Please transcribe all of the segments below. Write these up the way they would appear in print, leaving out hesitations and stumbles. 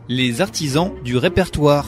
Les artisans du répertoire.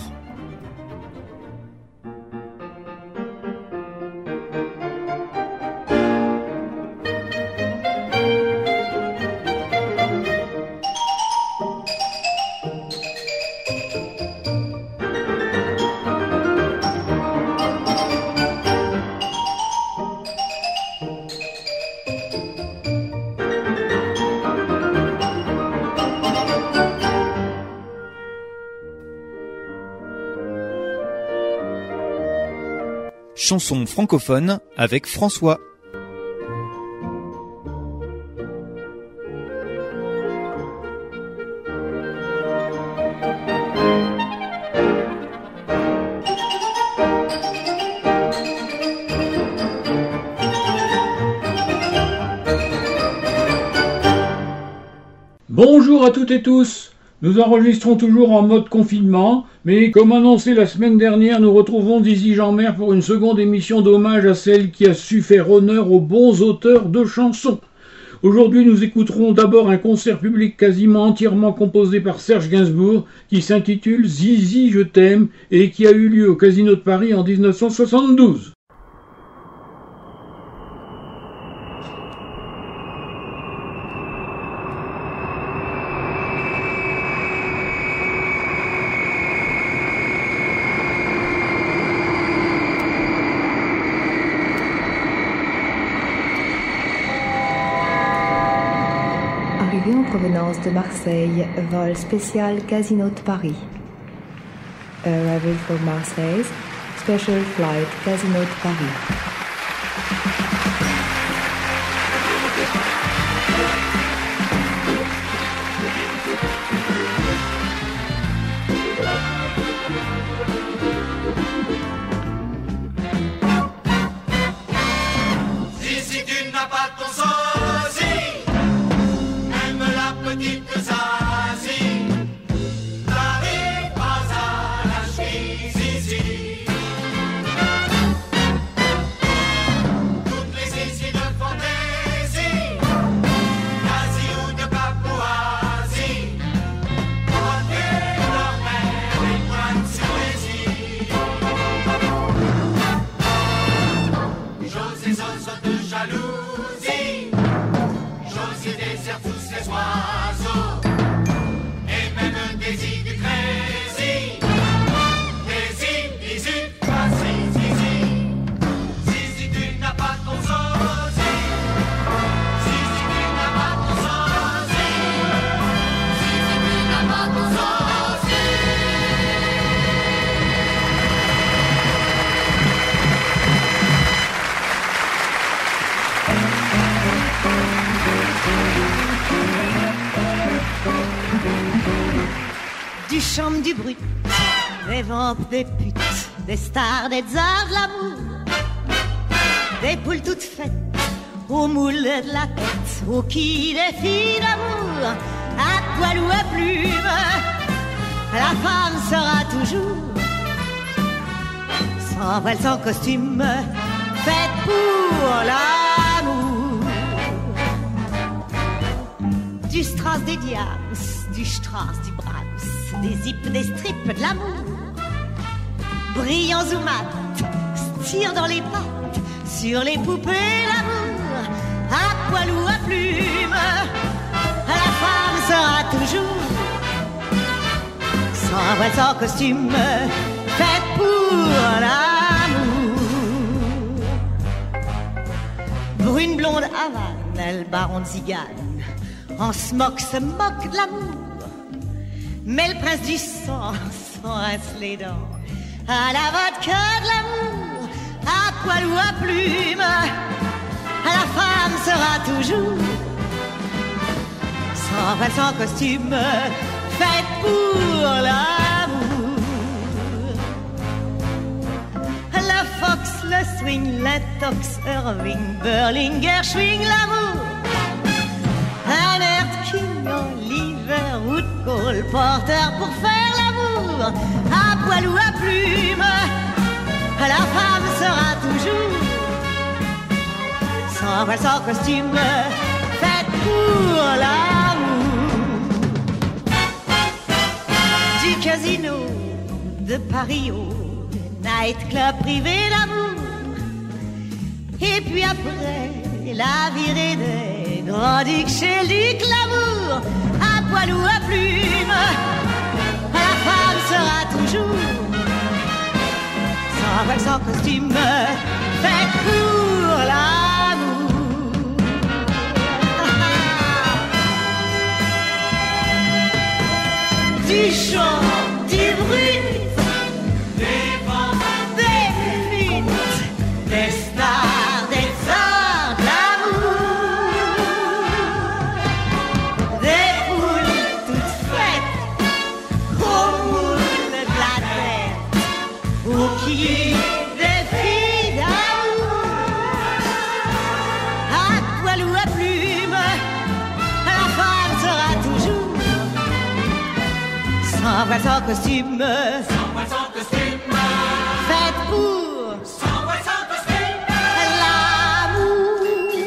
Chanson francophone avec François. Bonjour à toutes et tous. Nous enregistrons toujours en mode confinement, mais comme annoncé la semaine dernière, nous retrouvons Dizzy Jeanmer pour une seconde émission d'hommage à celle qui a su faire honneur aux bons auteurs de chansons. Aujourd'hui, nous écouterons d'abord un concert public quasiment entièrement composé par Serge Gainsbourg, qui s'intitule Zizi, je t'aime, et qui a eu lieu au Casino de Paris en 1972. Arrivé en provenance de Marseille, vol spécial Casino de Paris. Arrival from Marseille, special flight Casino de Paris. Du chant, du bruit, des vampes, des putes, des stars, des tsars de l'amour, des poules toutes faites au moule de la tête, au qui des filles d'amour, à poil ou à plume, la femme sera toujours sans voile, sans costume, faite pour l'amour. Du strass, des diams, du strass, du brahms, des zips, des strips, de l'amour, brillants ou mat, tire dans les pattes, sur les poupées l'amour, à poil ou à plume, la femme sera toujours sans voile, sans costume, faite pour l'amour. Brune, blonde, Havane, le baron de Zigane, en smock se moque de l'amour. Mais le prince du sang s'en rince les dents à la vodka de l'amour, à poil ou à plume, la femme sera toujours sans voile, sans costume, faite pour l'amour. La Fox, le swing, l'intox, Irving, Berlinger, swing l'amour. Un Ert King, Oliver, Woodcall, Porter pour faire l'amour, à poil ou à plume, la femme sera toujours sans voile, sans costume, faite pour l'amour. casino de Paris au nightclub privé d'amour. Et puis après, la virée des grands ducs chez le duc l'amour. À poil ou à plume, la femme sera toujours sans voile, sans costume, faite pour l'amour. Du chant, du bruit, des vents, des fuites, des stars, des sorts d'amour, des foules toutes faites au moule de la tête, ou qui des filles d'amour, à poil ou à plume, la femme sera toujours sans voile, sans costume, faite pour l'amour.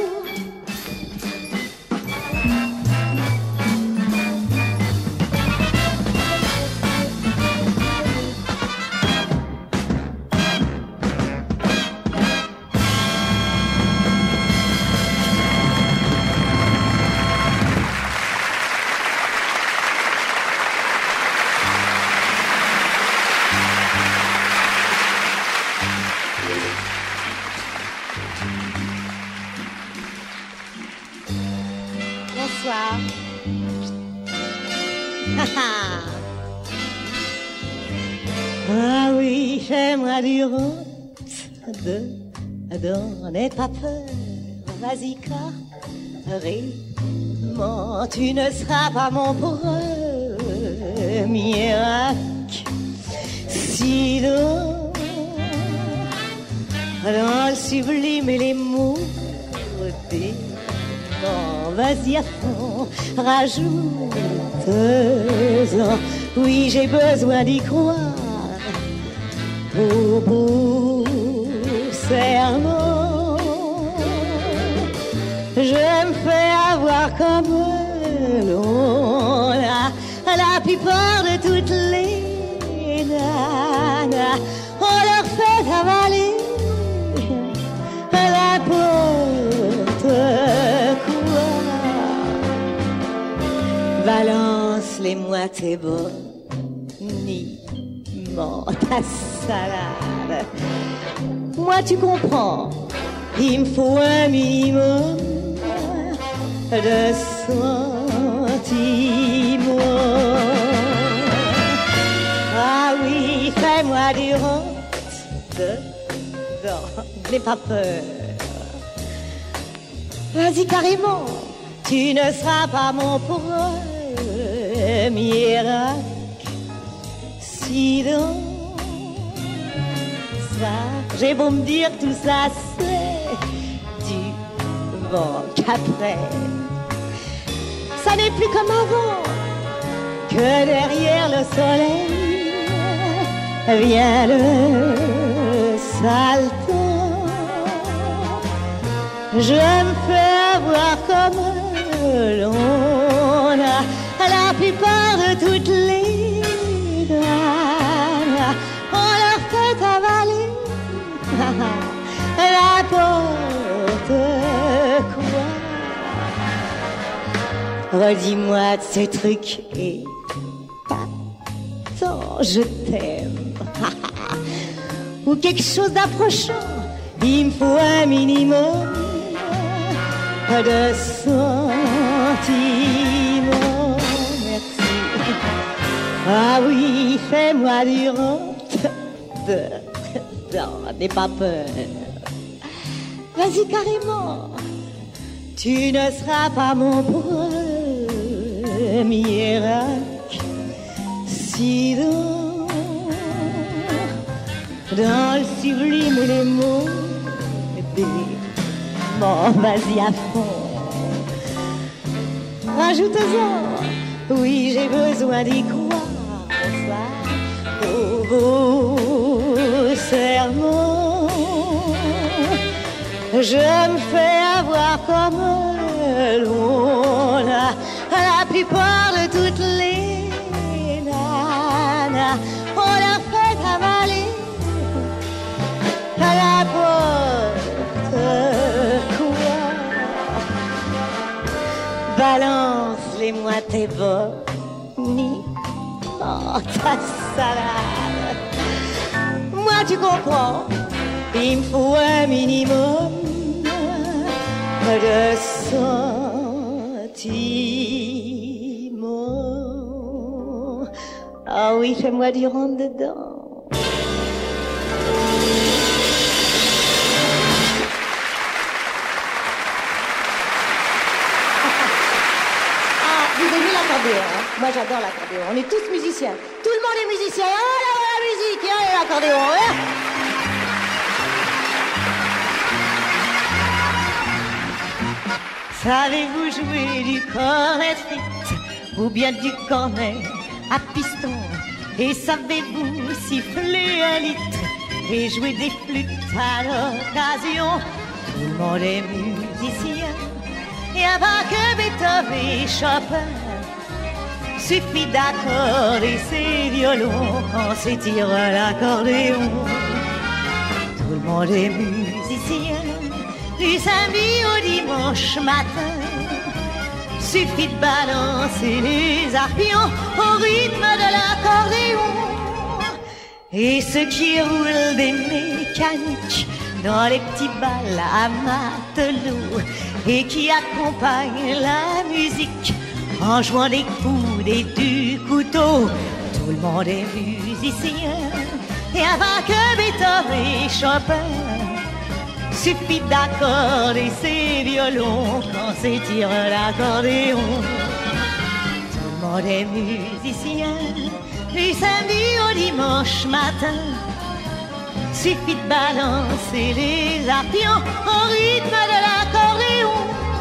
Bonsoir. Ah oui, fais-moi du rot dedans, n'aie pas peur, vas-y carrément, tu ne seras pas mon premier accident. Dans le sublime et les mots vas-y à fond, rajoute-en. Oui, j'ai besoin d'y croire. Au beau serment, je me fais avoir comme l'on a la plupart de toutes les nanas. On leur fait avaler n'importe quoi. Balance-les-moi tes boniments, ta salade. Moi tu comprends, il me faut un minimum de sentiments. Ah oui, fais-moi du rot dedans, n'aie pas peur. Vas-y carrément, tu ne seras pas mon premier accident. Ça, j'ai beau me dire tout ça, c'est du vent qu'après. Ça n'est plus comme avant, que derrière le soleil vient le sale temps. Je me fais avoir comme l'on a la plupart de toutes les dames. On leur fait avaler n'importe quoi. Redis-moi de ces trucs et pas tant je t'aime. Ou quelque chose d'approchant, il me faut un minimum de sentiments. Merci. Ah oui, fais-moi du rot dedans, n'aie pas peur. Vas-y carrément, tu ne seras pas mon premier accident. Dans le sublime et les mots bon, vas-y à fond. Rajoute-en, oui, j'ai besoin d'y croire. Au beau serment, je me fais avoir comme l'on a la plupart de toutes les nanas. balance les moi tes boniments, ta salade. Moi tu comprends, il me faut un minimum de sentiments. Ah oui, fais-moi du rentre dedans. Vous aimez l'accordéon, hein? Moi j'adore l'accordéon. On est tous musiciens. Tout le monde est musicien. Ah là, la musique, hein, l'accordéon. Hein? Savez-vous jouer du cornet frites ou bien du cornet à piston? Et savez-vous siffler un litre et jouer des flûtes à l'occasion? Tout le monde est musicien. Et avant que Beethoven et Chopin, suffit d'accorder ses violons quand s'étire l'accordéon. Tout le monde est musicien, du samedi au dimanche matin. Suffit de balancer les arpions au rythme de l'accordéon. Et ceux qui roulent des mécaniques dans les petits bals à matelot et qui accompagnent la musique en jouant des coudes et du couteau. Tout le monde est musicien. Et avant que Beethoven et Chopin, suffit d'accorder ses violons quand s'étire l'accordéon. Tout le monde est musicien, du samedi au dimanche matin. Suffit de balancer les arpions au rythme de l'accordéon.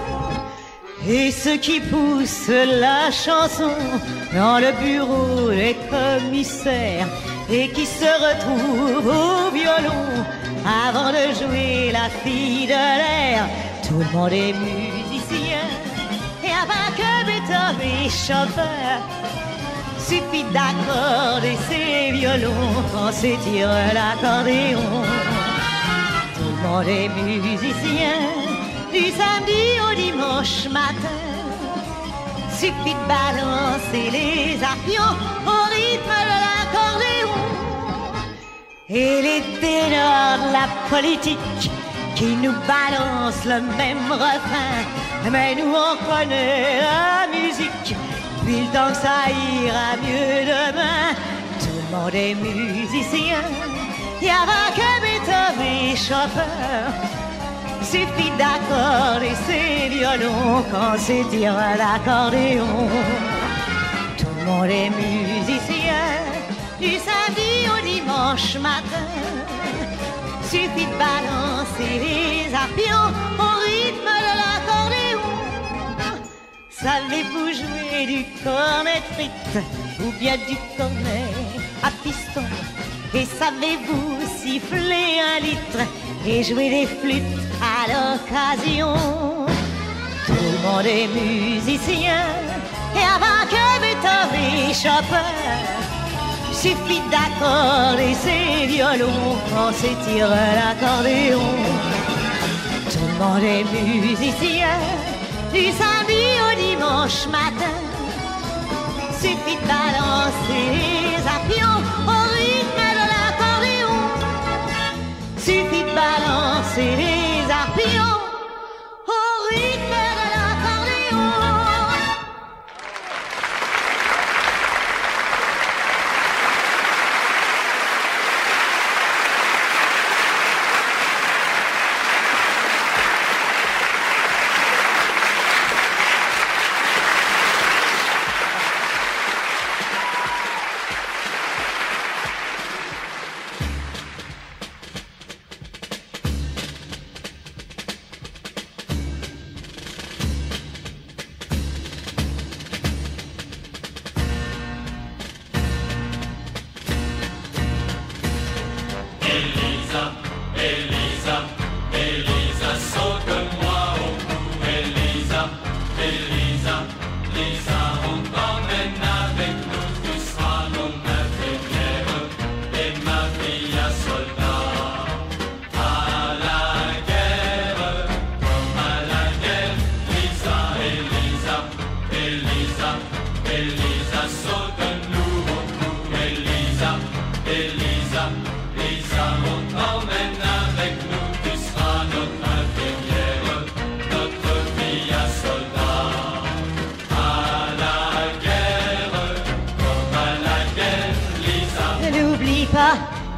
Et ceux qui poussent la chanson dans le bureau des commissaires et qui se retrouvent au violon avant de jouer la fille de l'air. Tout le monde est musicien. Et avant que Beethoven et Chopin, suffit d'accorder ses violons quand s'étire l'accordéon. Tout le monde est musicien, du samedi au dimanche matin. Suffit de balancer les arpions au rythme de l'accordéon. Et les ténors de la politique qui nous balancent le même refrain. Mais nous on connaît la musique, puis le temps que ça ira mieux demain. Tout le monde est musicien. Et avant que Beethoven et Chopin, suffit d'accorder ses violons quand s'étire l'accordéon. Tout le monde est musicien, du samedi au dimanche matin. Suffit de balancer les arpions au rythme de l'accordéon. Savez-vous jouer du cornet frites ou bien du cornet à piston? Et savez-vous siffler un litre et jouer des flûtes à l'occasion? Tout le monde est musicien. Et avant que Beethoven et Chopin, suffit d'accorder ses violons quand s'étire l'accordéon. Tout le monde est musicien, du samedi au dimanche matin. Suffit de balancer les arpions au rythme de l'accordéon. Suffit de balancer les arpions au rythme de l'accordéon.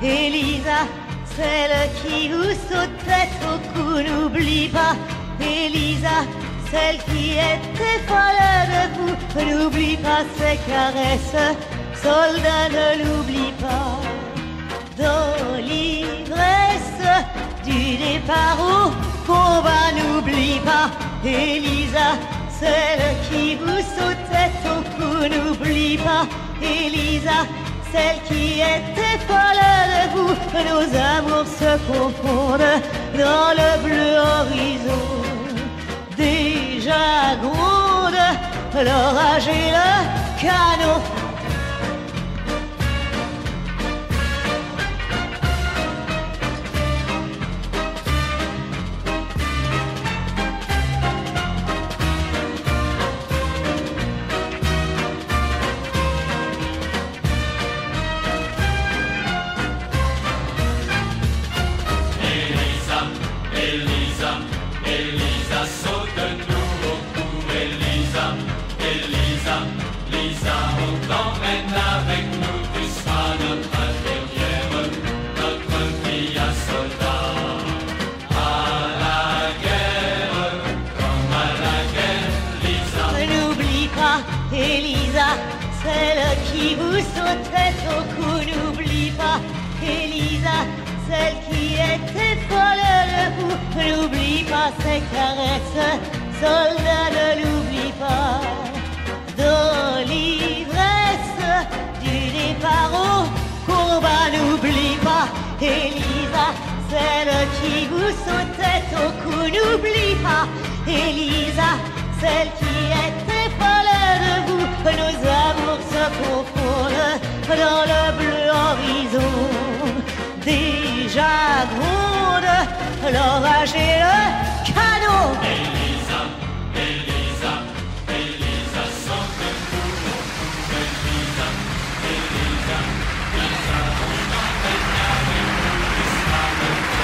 Elisa, celle qui vous sautait au cou, n'oublie pas. Elisa, celle qui était folle de vous, n'oublie pas ses caresses. Soldat, ne l'oublie pas. Dans l'ivresse du départ au combat, n'oublie pas. Elisa, celle qui vous sautait au cou, n'oublie pas. Elisa, celle qui était folle de vous, nos amours se confondent dans le bleu horizon. Déjà gronde l'orage et le canon. Elisa, celle qui vous sautait au cou, n'oublie pas. Elisa, celle qui était folle de vous, n'oublie pas ses caresses. Soldat, ne l'oublie pas. Dans l'ivresse du départ au combat, n'oublie pas. Elisa, celle qui vous sautait au cou, n'oublie pas. Elisa, celle qui était folle de vous, nos amours se confondent dans le bleu horizon. Déjà gronde l'orage et le canon. Elisa, Elisa, Elisa, sauve-nous au cou. Elisa, Elisa, Elisa, on t'emmène avec nous jusqu'à notre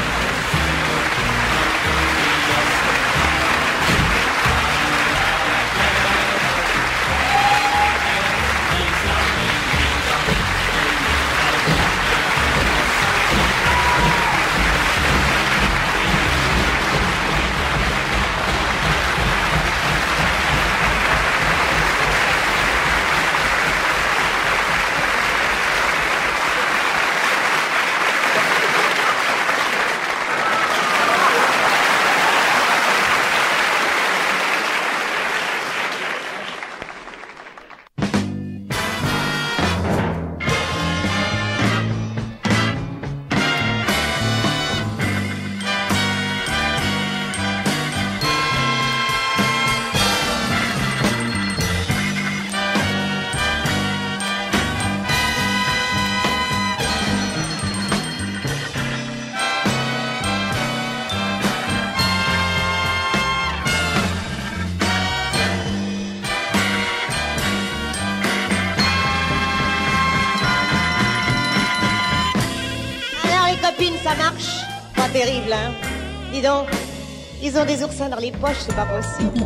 Ça marche, pas terrible, hein. Dis donc, ils ont des oursins dans les poches, c'est pas possible.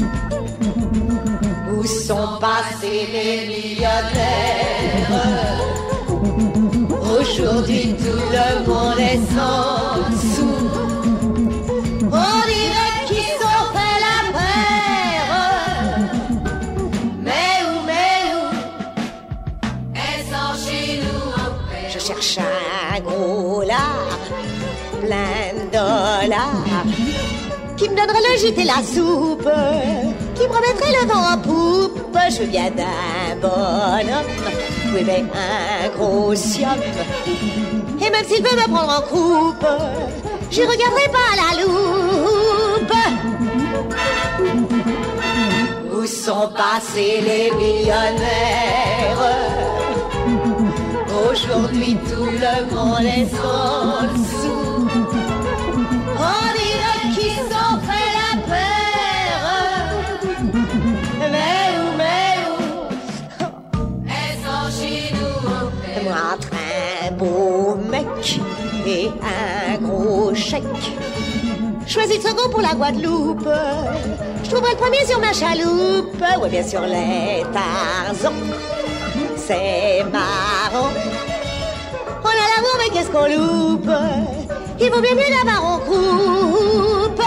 Où sont passés les millionnaires? Aujourd'hui tout le monde est sans sous. On dirait qu'ils sont fait la paire. Mais où elles sont chez nous au père. Je cherche un gros lard, plein de dollars, qui me donnerait le gîte et la soupe, qui me remettrait le vent en poupe. Je viens d'un bonhomme, oui mais un gros siop, et même s'il veut me prendre en croupe, j'y regarderai pas à la loupe. Où sont passés les millionnaires? Aujourd'hui tout le monde est sans sous. On dirait qu'ils ont fait la paire. Mais où elles sont chez nous au père. Moi entre un beau mec et un gros chèque, choisis le second pour la Guadeloupe. Je trouverai le premier sur ma chaloupe. Ouais, bien sûr les Tarzans, c'est marrant. On a la L'amour, mais qu'est-ce qu'on loupe? Il vaut bien mieux l'avoir en croupe.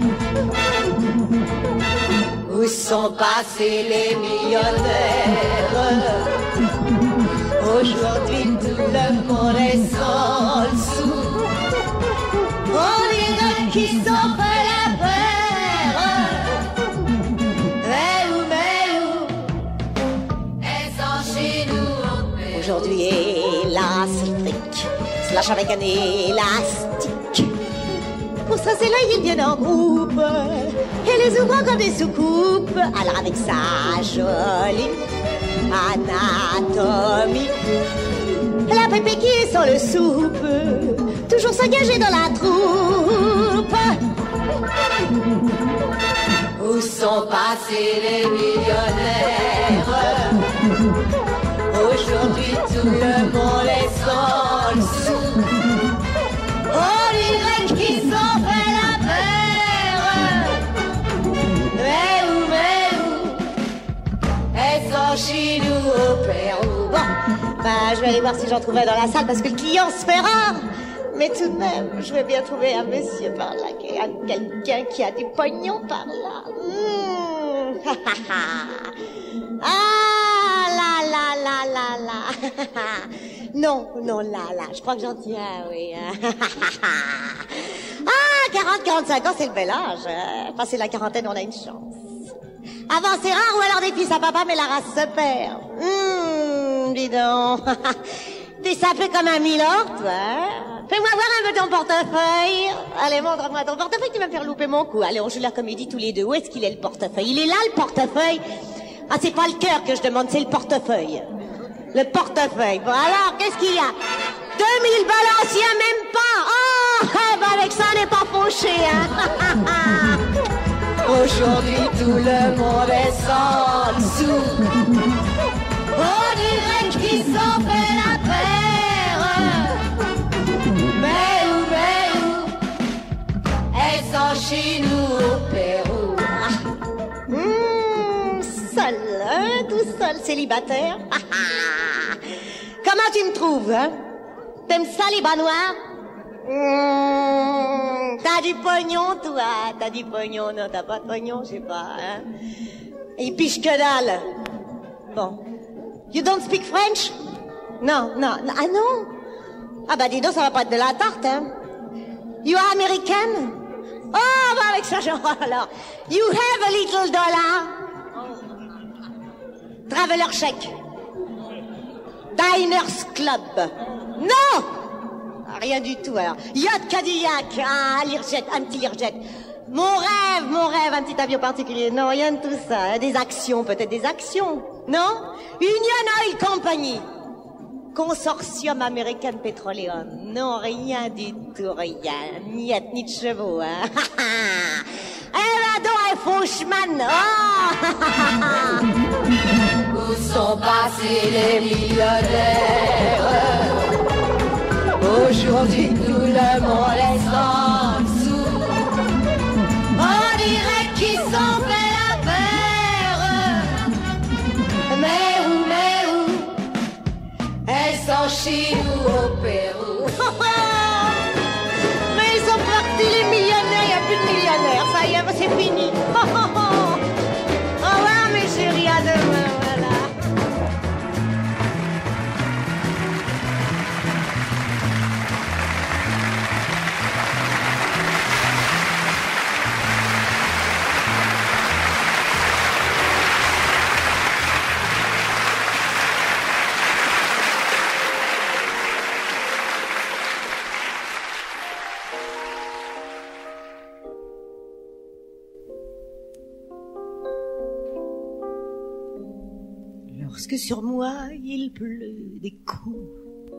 Où sont passés les millionnaires? Aujourd'hui tout le monde est sans le sou. On dirait qu'ils sont fait la paire. Mais où est-ce en chez nous? Aujourd'hui élastique, slash avec un élastique. Pour ça c'est là ils viennent en groupe et les ouvrant comme des soucoupes. Alors avec sa jolie anatomie, la pépé qui est sans le soupe, toujours s'engager dans la troupe. Où sont passés les millionnaires? Aujourd'hui tout le monde est sans le sou. On dirait qu'ils sont fait la paire. Mais où est-ce en Chine ou au Pérou? Bon, bah je vais aller voir si j'en trouve un dans la salle parce que le client se fait rare. Mais tout de même, je vais bien trouver un monsieur par là, quelqu'un qui a du pognon par là. Ah là là là là là. Non, là, je crois que j'en tiens, oui. Ah, 40-45 ans, c'est le bel âge. Passer la quarantaine, on a une chance. Avant, c'est rare, ou alors des fils à papa, mais la race se perd. Dis donc. T'es sapé comme un milord, toi. Fais-moi voir un peu ton portefeuille. Allez, montre-moi ton portefeuille, tu vas me faire louper mon coup. Allez, on joue la comédie tous les deux. Où est-ce qu'il est, le portefeuille? Il est là, le portefeuille. Ah, c'est pas le cœur que je demande, c'est le portefeuille. Le portefeuille. Bon, alors, qu'est-ce qu'il y a? 2000 balanciers, même pas. Oh, ben avec ça, on n'est pas fauché, hein. Aujourd'hui, tout le monde est sans le sou. On dirait qu'ils ont fait la paire. Mais où est-ce en Chine ou au Pérou? Seul, hein, tout seul, célibataire. Comment tu me trouves, hein? T'aimes ça, les bas noirs? T'as du pognon, toi? T'as du pognon? Non, t'as pas de pognon, je sais pas, hein? Il piche que dalle. Bon. You don't speak French? Non. Ah non? Ah bah dis donc, ça va pas être de la tarte, hein? You are American? Oh, bah avec ça, genre, alors. You have a little dollar? Traveler check. Diners Club. Non! Rien du tout, alors. Yacht Cadillac. Ah, Learjet, un petit Learjet. Mon rêve, un petit avion particulier. Non, rien de tout ça. Des actions, peut-être des actions. Non? Union Oil Company. Consortium American Petroleum. Non, rien du tout, rien. Niet, ni de chevaux, hein. Eh ben donc, un Fauchman. Oh! Où sont passés les millionnaires? Aujourd'hui, tout le monde est sans sou. On dirait qu'ils sont fait la paire. Mais où est-ce en Chine ou au Pérou? Mais ils sont partis les millionnaires, il n'y a plus de millionnaires, ça y est, c'est fini. Au revoir mes chéris, à demain, voilà. Lorsque sur moi il pleut des coups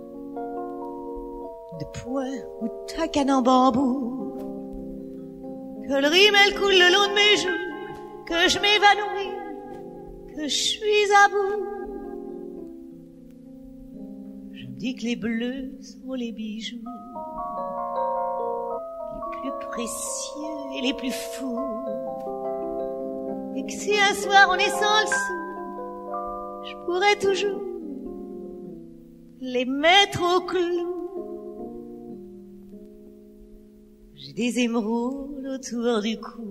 de poing ou de tacane en bambou, que le rimel coule le long de mes joues, que je m'évanouis, que je suis à bout, je me dis que les bleus sont les bijoux les plus précieux et les plus fous, et que si un soir on est sans le sou, je pourrais toujours les mettre au clou. des émeraudes autour du cou,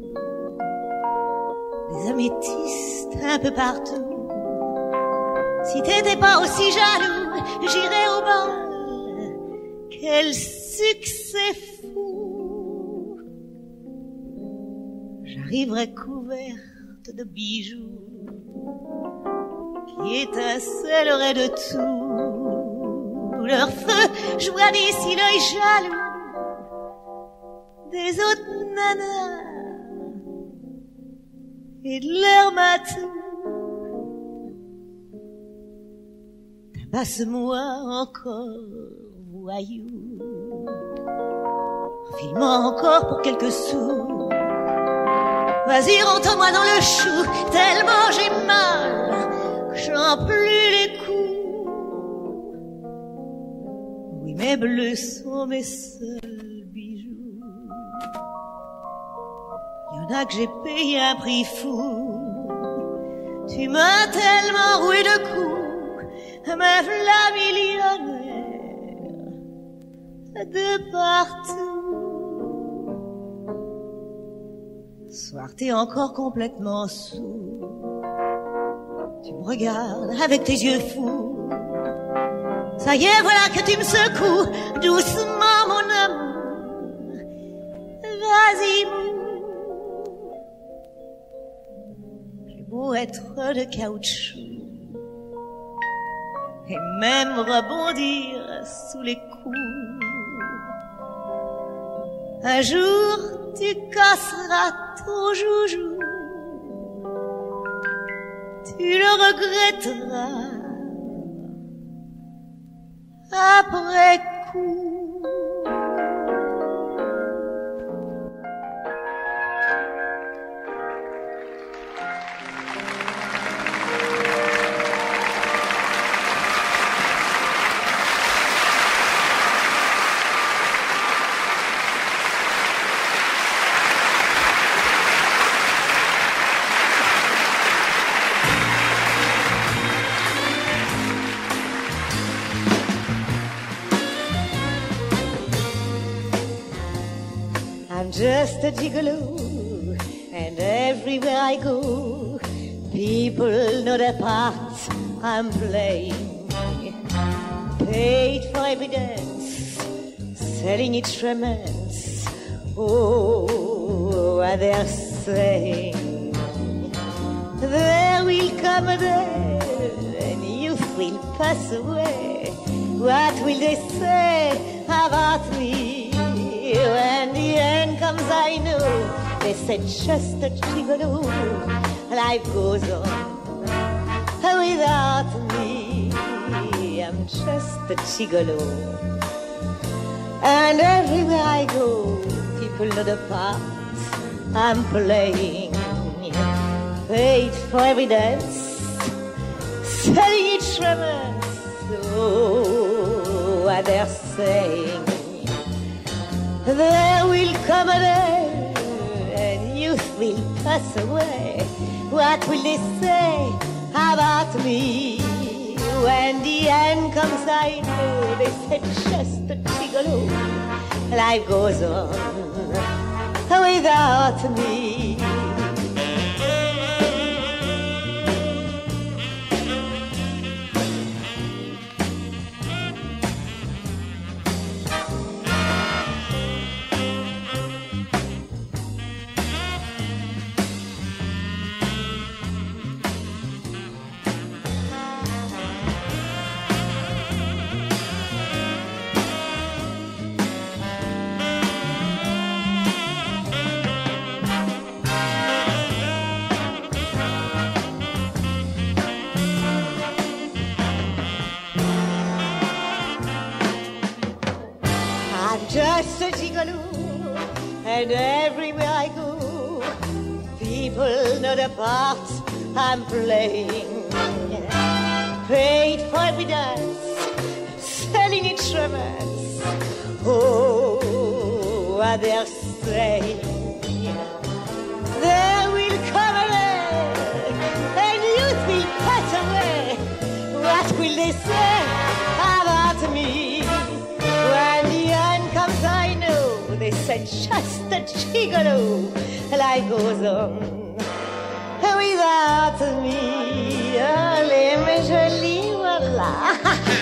des améthystes un peu partout. Si t'étais pas aussi jaloux, j'irais au bal. Quel succès fou! J'arriverais couverte de bijoux qui étincelleraient de tout. Leur feu jouera d'ici l'œil jaloux des autres nanas et de leur matou. Tabasse-moi encore, voyou, file-moi encore pour quelques sous. Vas-y, rentre-moi dans le chou, tellement j'ai mal que j'en plus les coups. Oui, mes bleus sont mes seuls bijoux. Il y en a que j'ai payé un prix fou. Tu m'as tellement roué de coups, mais v'là millionnaire de partout. Soir, t'es encore complètement sourd. Tu me regardes avec tes yeux fous. Ça y est, voilà que tu me secoues doucement, mon amour. Vas-y, mou. J'ai beau être de caoutchouc et même rebondir sous les coups. Un jour, tu casseras ton joujou. Tu le regretteras après coup. Just a gigolo, and everywhere I go, people know the part I'm playing. Paid for every dance, selling each romance. Oh, what they're saying. There will come a day, and youth will pass away. What will they say about me? When the end comes, I know they said just a gigolo. Life goes on without me. I'm just a gigolo, and everywhere I go, people know the part I'm playing. Paid for every dance, selling each romance. Oh, what they're saying. There will come a day, and youth will pass away. What will they say about me? When the end comes, I know they said just a gigolo. Life goes on without me. Just a gigolo, and everywhere I go, people know the part I'm playing. Paid for every dance, selling each romance. Oh, what they're saying. There will come a day, and youth will pass away. What will they say about me? When the end comes, I know they said just a gigolo. Life goes on without me. Allez, mes jolies, voilà.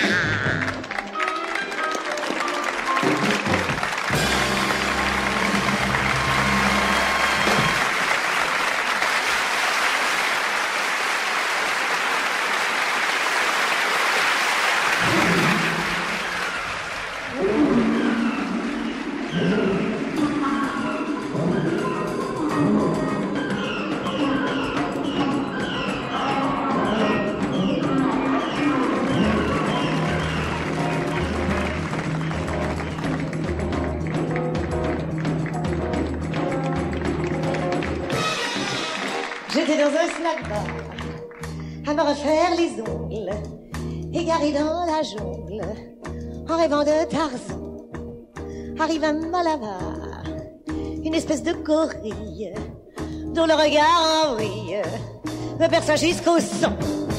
J'étais dans un snack bar à me refaire les ongles, égaré dans la jungle, en rêvant de Tarzan. Arrive un Malabar, une espèce de gorille, dont le regard en vrille me perça jusqu'au sang.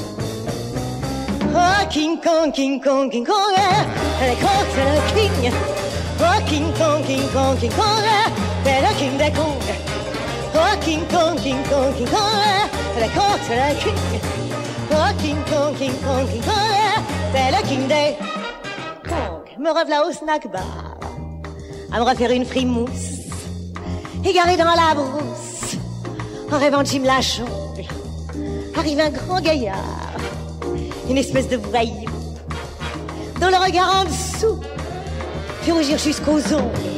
Oh, King Kong, King Kong, King Kong, elle est contre le king. Oh, King Kong, King Kong, King Kong, c'est le king des Kongs. Oh, King Kong, King Kong, King Kong, elle est contre le king. Oh, King Kong, King Kong, King Kong, c'est le king des Kongs. Me revoilà au snack bar à me refaire une frimousse, égaré dans la brousse, en rêvant de Jim la jungle. Arrive un grand gaillard, une espèce de voyou, dont le regard en dessous fit rougir jusqu'aux ongles.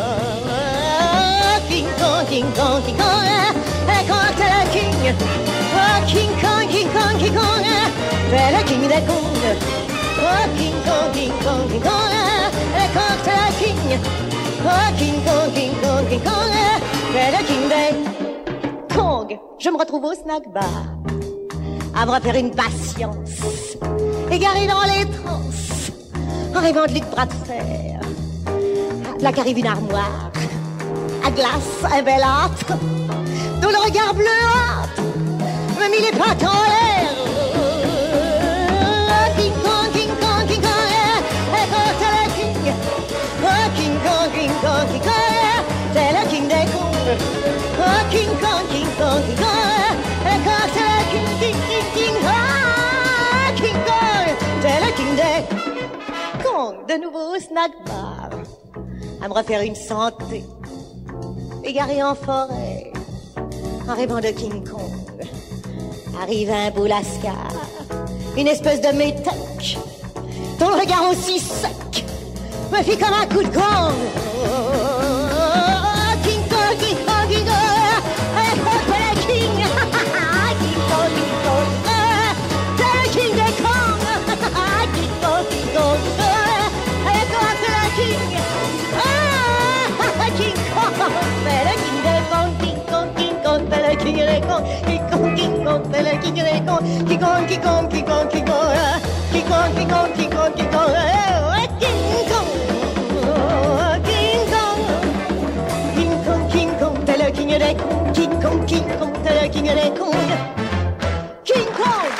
King Kong, King Kong, King Kong, elle est contre le king. Oh, King Kong, King Kong, King Kong, c'est le king des Kongs. Oh, King Kong, King Kong, King Kong, elle est contre le king. Oh, King Kong, King Kong, King Kong, c'est le king des Kongs. Je me retrouve au snack bar à me refaire une patience, égaré dans les transes, en rêvant de Luc Bras de Fer. Là qu'arrive une armoire à glace, un bel âtre, dont le regard bleuâtre me mit les pattes en l'air. King Kong, King Kong, King Kong, elle est contre le king. Oh, King Kong, King Kong, King Kong, c'est le king des Kongs. Oh, King Kong, King Kong, King Kong, elle est contre le king, king, king, king. Oh, King Kong, c'est le king des Kongs. De nouveau au snack bar à me refaire une santé, égaré en forêt, en rêvant de King Kong. Arrive un Boulascar, une espèce de métèque, dont le regard aussi sec me fit comme un coup de gong. King Kong, King Kong, King Kong, elle est contre le king. King Kong, King Kong, c'est le king des Kongs. King Kong, King Kong, elle est contre le king. King Kong, c'est le king des Kongs. King Kong, King Kong, c'est le king des Kongs. King Kong, King Kong, c'est le king des Kongs. King Kong, King Kong, King Kong, King Kong, King Kong, King Kong, King Kong, King Kong, King Kong, King Kong, King Kong, King Kong, c'est le king des Kongs. King Kong, King Kong, c'est le king des Kongs. King Kong.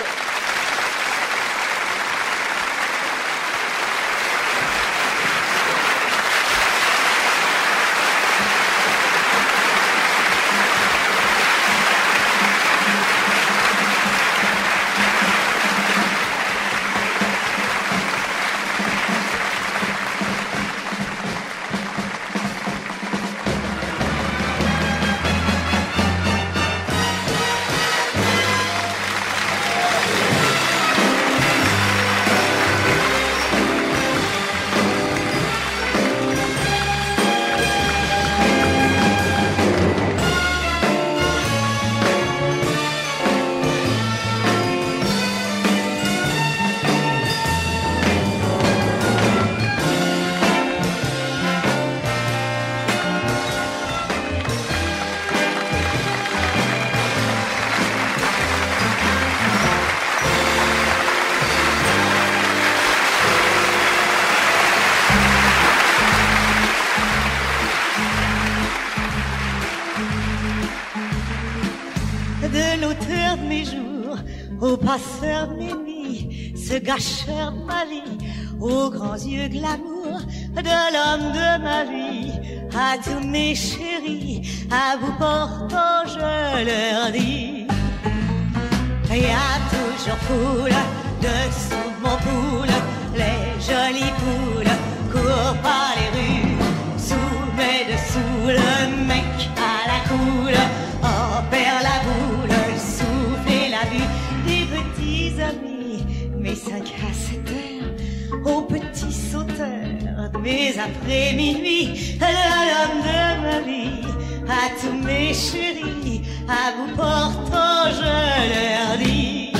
De l'auteur de mes jours au passeur de mes nuits, ce gâcheur de ma vie, aux grands yeux glamour de l'homme de ma vie, à tous mes chéris, à vous portant, je leur dis. Il y a toujours poule dessous mon poule, les jolies poules courent par les rues, sous mes dessous le mec à la coule, on perd la boule, le souffle et la vue des petits amis, mes 5 à 7 heures, aux petits sauteurs de mes après-minuit, l'homme de ma vie, à tous mes chéris, à vous portant, je leur dis.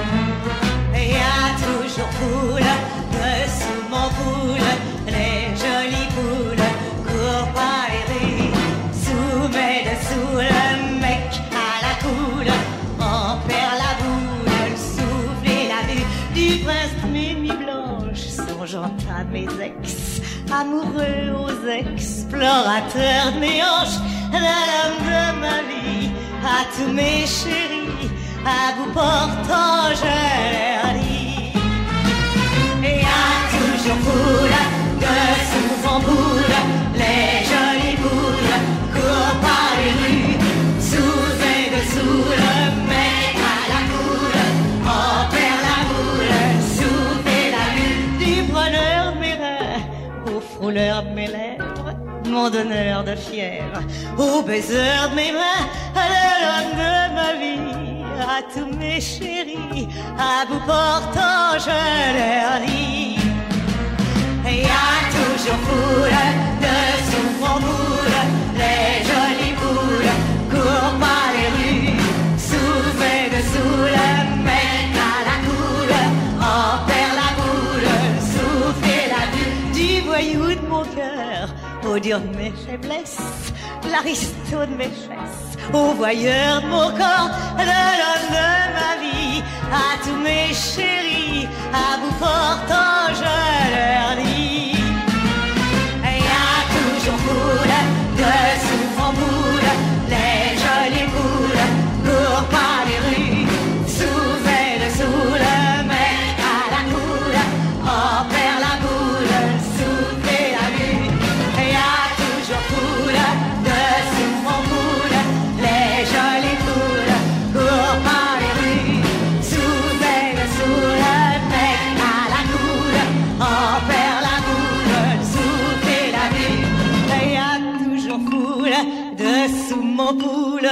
Il y a toujours poule dessous mon poule, les jolies poules courent par les rues, sous mes dessous le mec à la coule, on perd la boule, le souffle et la vue du prince de mes nuits blanches, songeant à mes ex, amoureux aux explorateurs de mes hanches, l'homme de ma vie, à tous mes chéris, à vous portant, je leur dis. Il y a toujours poule dessous mon poule, les jolies poules courent par les rues, sous et dessous le mec à la coule, on perd la boule, souffle et la vue du preneur de mes reins, au frôleur de mes lèvres, mon donneur de fièvre, au baiser de mes mains, à l'homme de ma vie, à tous mes chéris, à vous portant, je leur dis. Il y a toujours poule dessous mon poule, les jolies poules courent par les rues, sous et dessous le mec à la coule, on perd la boule, souffle et la vue du voyou de mon cœur, au dur de mes faiblesses, l'aristo de mes fesses, au voyeur de mon corps, de l'homme de ma vie, à tous mes chéris, à vous portant, je leur dis. Il y a toujours poule dessous mon poule, les jolies poules courent par les rues, sous et dessous le mec à la coule, on perd la boule, souffle et la vue. Il y a toujours poule dessous mon poule, les jolies poules courent par les rues, sous et dessous le mec à la coule, on perd la boule, souffle et la vue. Il y a toujours poule dessous mon poule.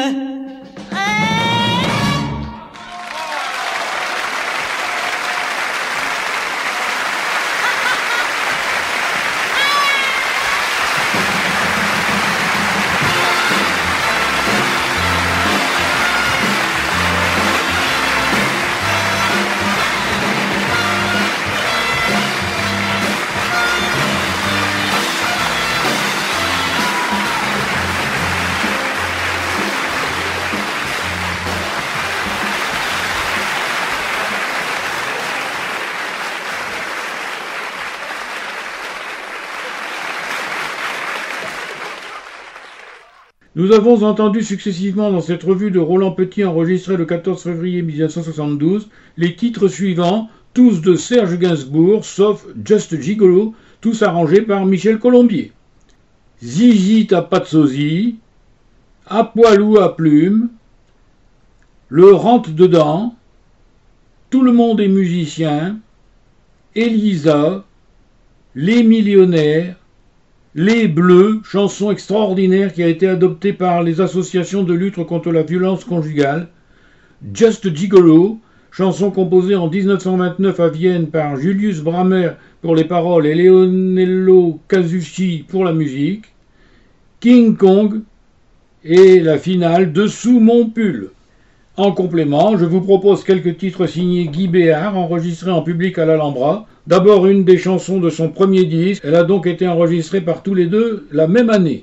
Nous avons entendu successivement dans cette revue de Roland Petit enregistrée le 14 février 1972 les titres suivants, tous de Serge Gainsbourg, sauf Just Gigolo, tous arrangés par Michel Colombier. Zizi t'as pas de sosie, À poil ou à plume, Le rentre dedans, Tout le monde est musicien, Elisa, Les millionnaires, Les Bleus, chanson extraordinaire qui a été adoptée par les associations de lutte contre la violence conjugale, Just Gigolo, chanson composée en 1929 à Vienne par Julius Brammer pour les paroles et Leonello Casucci pour la musique, King Kong et la finale Dessous mon pull. En complément, je vous propose quelques titres signés Guy Béard, enregistrés en public à l'Alhambra. D'abord une des chansons de son premier disque, elle a donc été enregistrée par tous les deux la même année.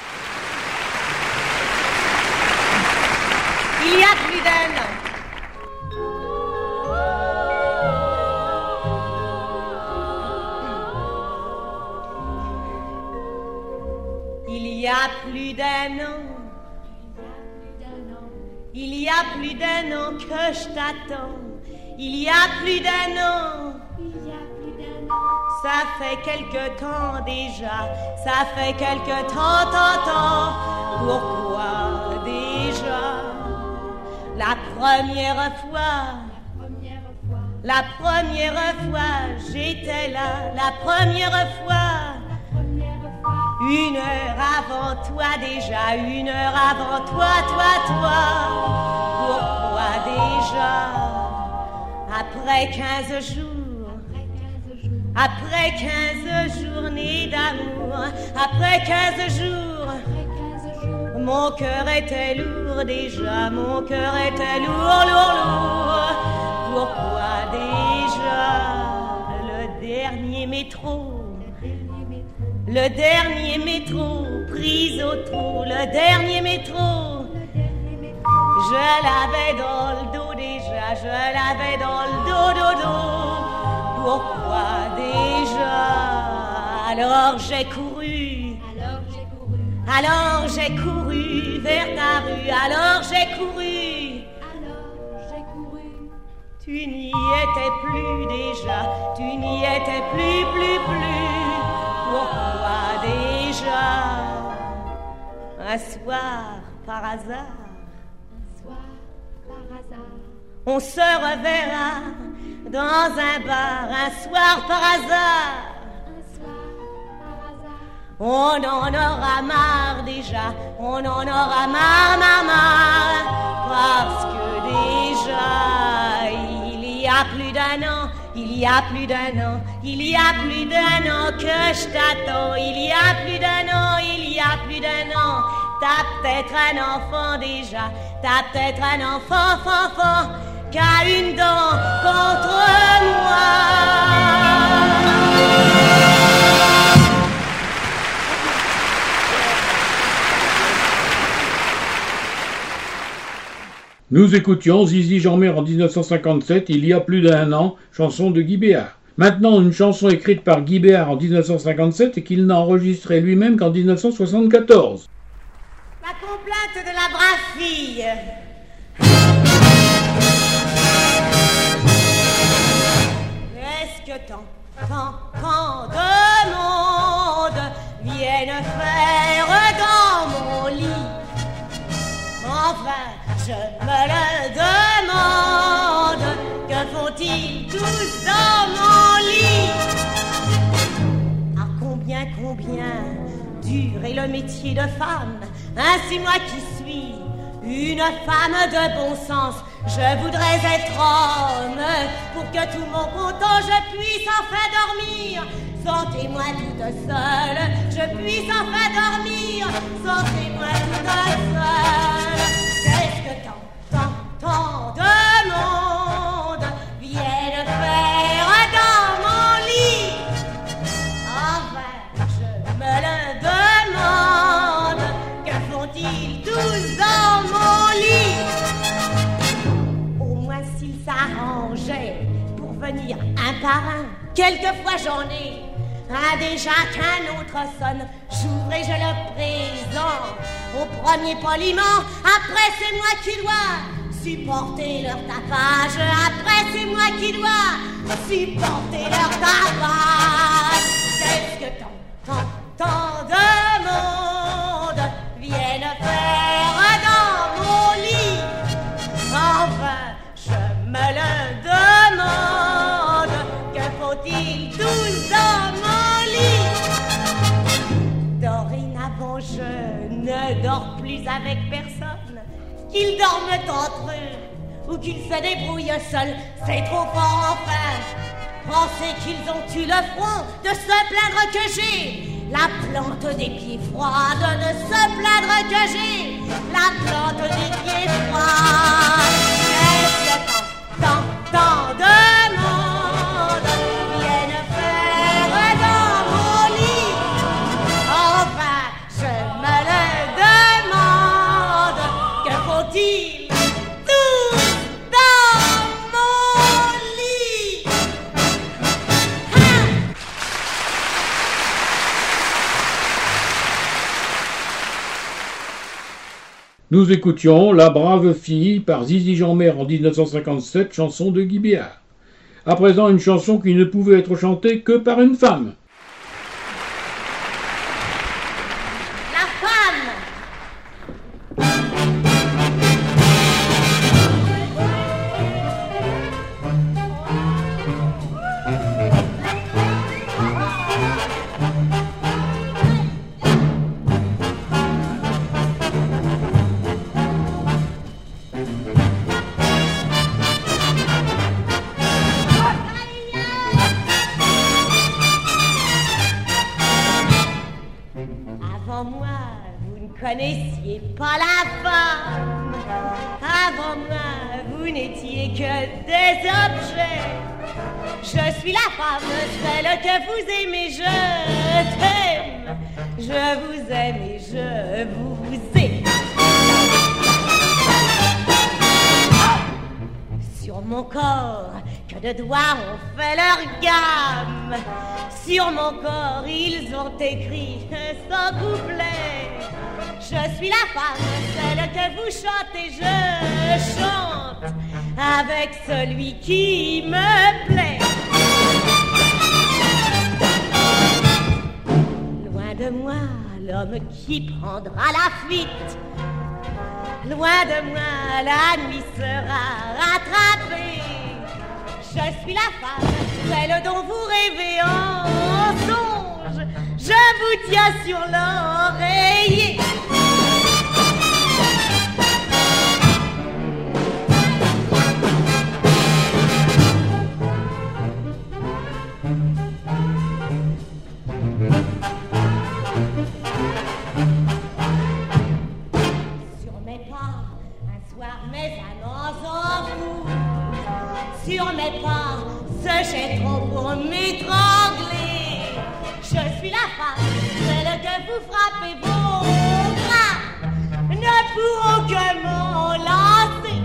Il y a plus d'un an. Il y a plus d'un an. Il y a plus d'un an que je t'attends. Il y a plus d'un an. Ça fait quelque temps déjà, ça fait quelque temps. Pourquoi déjà? La première fois, j'étais là, la première fois. 1 heure avant toi déjà, 1 heure avant toi. Pourquoi déjà? Après 15 journées d'amour, après 15 jours, mon cœur était lourd déjà, mon cœur était lourd. Pourquoi déjà? Le dernier métro, prise au trou, le dernier métro. Je l'avais dans le dos déjà, je l'avais dans le dos. Pourquoi déjà? Alors j'ai couru vers ta rue, alors j'ai couru. Tu n'y étais plus déjà, tu n'y étais plus. Pourquoi déjà? Un soir par hasard, on se reverra dans un bar, un soir par hasard. On en aura marre déjà, on en aura marre, parce que déjà, il y a plus d'un an que je t'attends, il y a plus d'un an, t'as peut-être un enfant déjà, t'as peut-être un enfant, qu'a une dent contre moi. Nous écoutions Zizi Jeanmaire en 1957, il y a plus d'un an, chanson de Guy Béard. Maintenant, une chanson écrite par Guy Béard en 1957 et qu'il n'a enregistrée lui-même qu'en 1974. La complainte de la brave fille. Est-ce que tant de monde viennent faire dans mon lit? Enfin, je me le demande, que font-ils tous dans mon lit? Ah, combien dure est le métier de femme? Ainsi moi qui suis une femme de bon sens, je voudrais être homme pour que tout mon content je puisse enfin dormir. Sentez-moi toute seule, je puisse enfin dormir. Sentez-moi toute seule. Qu'est-ce que tant de monde viennent faire dans mon lit? Enfin, je me le demande, que font-ils tous dans mon lit? Au moins s'ils s'arrangeaient pour venir un par un, quelquefois j'en ai un déjà qu'un autre sonne, j'ouvre et je le présente au premier poliment. Après c'est moi qui dois supporter leur tapage. Après c'est moi qui dois supporter leur tapage. Qu'est-ce que tant de monde viennent faire dans mon lit? Enfin, je me le demande, que faut-il tous dans mon lit? Dorénavant, je ne dors plus avec personne. Qu'ils dorment entre eux ou qu'ils se débrouillent seuls, c'est trop fort enfin. Penser qu'ils ont eu le front de se plaindre que j'ai la plante des pieds froids, de se plaindre que j'ai la plante des pieds froids. Qu'est-ce que tant de monde viennent faire dans mon lit? Enfin, je me le demande, que faut-il tous dans mon lit? Nous écoutions La brave fille par Zizi Jeanmaire en 1957, chanson de Guy Béard. À présent, une chanson qui ne pouvait être chantée que par une femme. La femme. Avant moi, vous ne connaissiez pas la femme. Avant moi, vous n'étiez que des objets. Je suis la femme, celle que vous aimez, je t'aime. Je vous aime et je vous aime. Sur mon corps, que de doigts ont fait leur gamme. Sur mon corps, ils ont écrit ce couplet. Je suis la femme, celle que vous chantez, je chante avec celui qui me plaît. Loin de moi, l'homme qui prendra la fuite. Loin de moi, la nuit sera rattrapée. Je suis la femme, celle dont vous rêvez en songe. Je vous tiens sur l'oreiller. Sur mes pas, un soir mes amants en fou. Sur mes pas, se jetteront pour m'étrangler. Je suis la femme, celle que vous frappez, vos bras ne pourront que m'enlacer.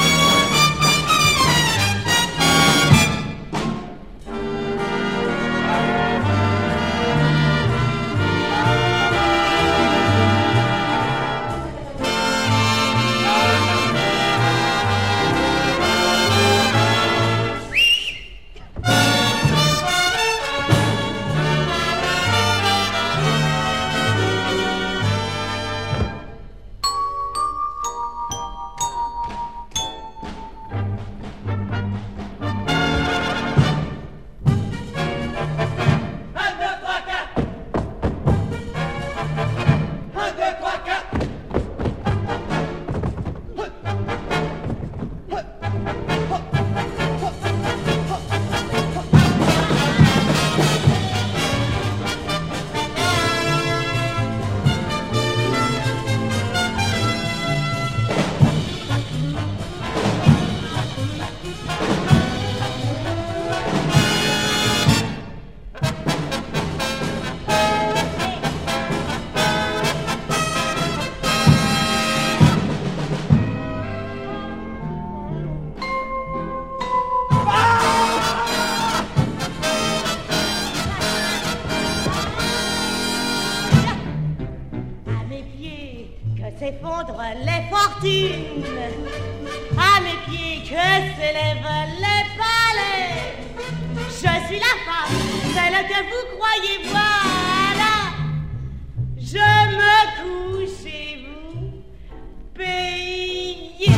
S'effondrent les fortunes, à mes pieds que s'élèvent les palais. Je suis la femme, celle que vous croyez, voilà. Je me couche et vous payez.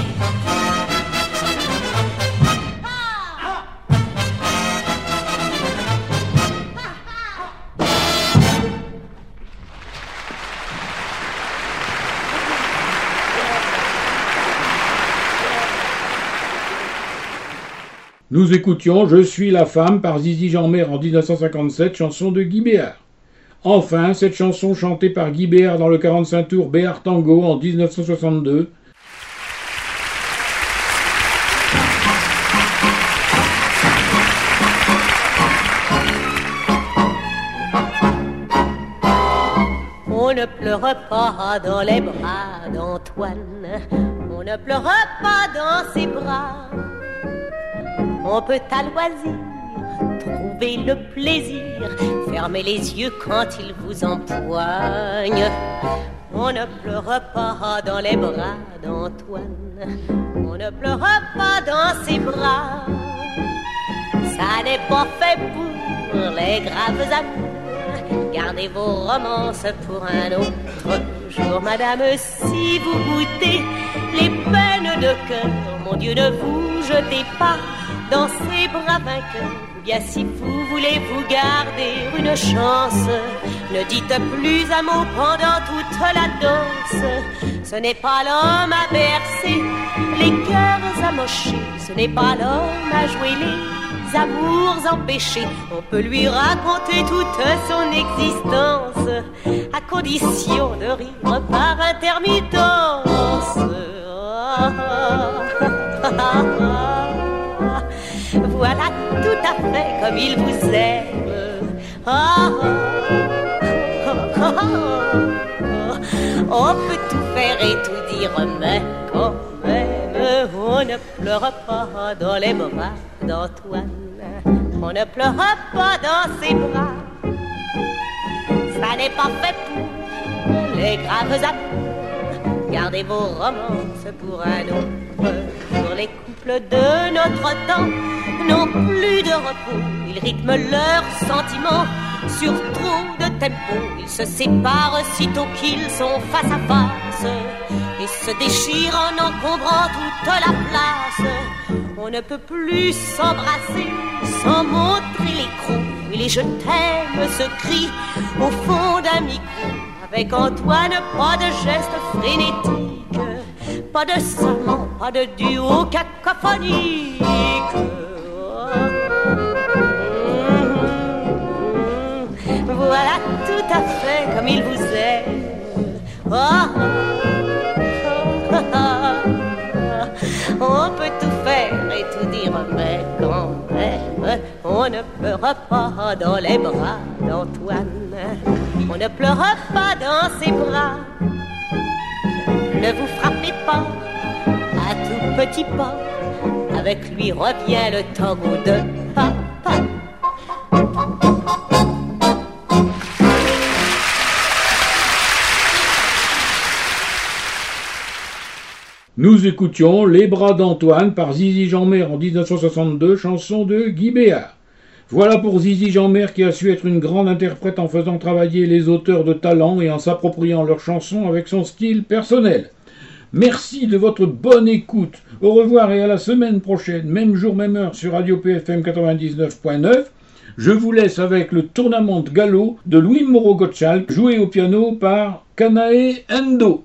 Nous écoutions « Je suis la femme » par Zizi Jeanmaire en 1957, chanson de Guy Béard. Enfin, cette chanson chantée par Guy Béard dans le 45 tours Béard Tango en 1962. On ne pleure pas dans les bras d'Antoine, on ne pleure pas dans ses bras. On peut à loisir trouver le plaisir, fermer les yeux quand il vous empoigne. On ne pleure pas dans les bras d'Antoine, on ne pleure pas dans ses bras. Ça n'est pas fait pour les graves amours. Gardez vos romances pour un autre jour. Madame, si vous goûtez les peines de cœur, mon Dieu, ne vous jetez pas dans ces bras vainqueurs. Ou bien si vous voulez vous garder une chance, ne dites plus un mot pendant toute la danse. Ce n'est pas l'homme à bercer les cœurs amochés, ce n'est pas l'homme à jouer les amours empêchés. On peut lui raconter toute son existence, à condition de rire par intermittence. Voilà tout à fait comme il vous aime. On peut tout faire et tout dire, mais quand même, on ne pleure pas dans les bras d'Antoine. On ne pleure pas dans ses bras. Ça n'est pas fait pour les graves amours. Gardez vos romances pour un autre jour. Les couples de notre temps n'ont plus de repos. Ils rythment leurs sentiments sur trop de tempo. Ils se séparent sitôt qu'ils sont face à face et se déchirent en encombrant toute la place. On ne peut plus s'embrasser sans montrer les crocs. Et les je t'aime se crient au fond d'un micro. Avec Antoine, pas de gestes frénétiques, pas de serment, pas de duo cacophonique. Voilà tout à fait comme il vous aime. On peut tout faire et tout dire, mais quand même, on ne pleure pas dans les bras d'Antoine. On ne pleure pas dans ses bras. Ne vous frappez pas à tout petit pas. Avec lui revient le tango de papa. Nous écoutions Les bras d'Antoine par Zizi Jeanmaire en 1962, chanson de Guy Béard. Voilà pour Zizi Jeanmaire qui a su être une grande interprète en faisant travailler les auteurs de talent et en s'appropriant leurs chansons avec son style personnel. Merci de votre bonne écoute. Au revoir et à la semaine prochaine, même jour, même heure sur Radio PFM 99.9. Je vous laisse avec le Tournament de Gallo de Louis Moreau Gottschalk, joué au piano par Kanae Endo.